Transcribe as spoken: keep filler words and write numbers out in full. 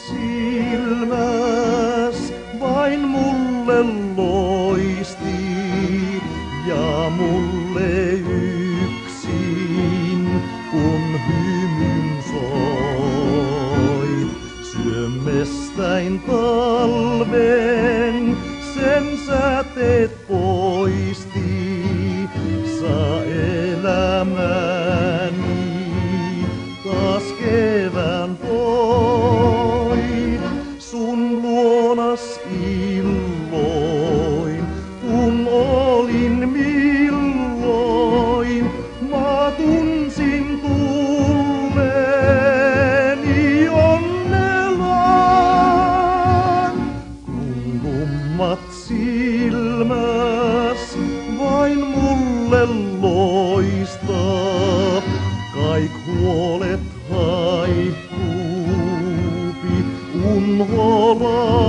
silmäs vain mulle loisti ja mulle yksin kun hymyn soi. Syömmestäin talven sen säteet poisti, saa elämäni taas kevään toi. Sun luonas illoin, kun olin milloin, mä tunsin tulleeni onnelaan. Kun lummat silmäs vain mulle loistaa, kaik huolet haihtuupi unholaan.